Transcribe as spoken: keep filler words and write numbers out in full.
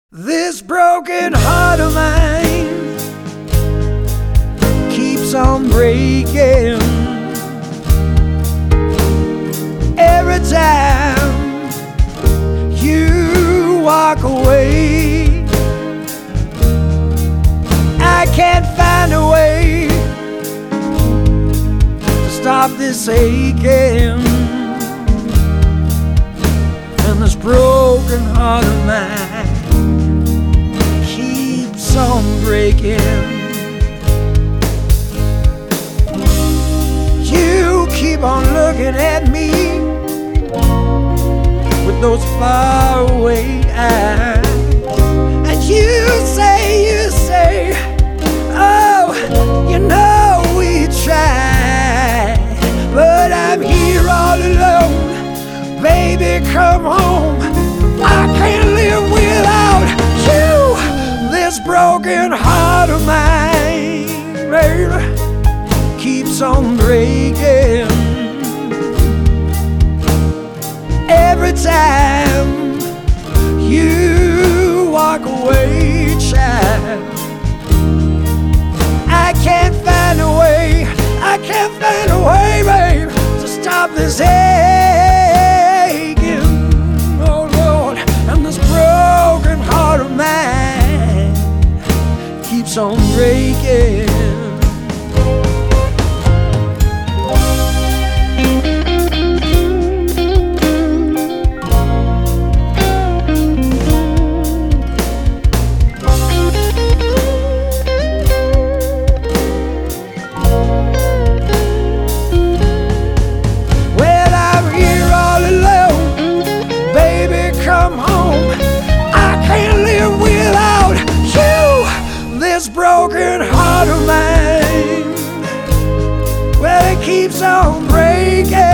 This broken heart of mine keeps on breaking every time you walk away. I can't find a way to stop this aching, and this broken heart of mine keeps on breaking. You keep on looking at me with those faraway eyes, and you say, you say, oh, you know we tried, but I'm here all alone. Baby, come home. I can't live without you. This broken heart of mine, baby, keeps on breaking every time you walk away, child. I can't find a way, I can't find a way, babe, to stop this aching, oh Lord. And this broken heart of mine keeps on breaking. This broken heart of mine, well, it keeps on breaking.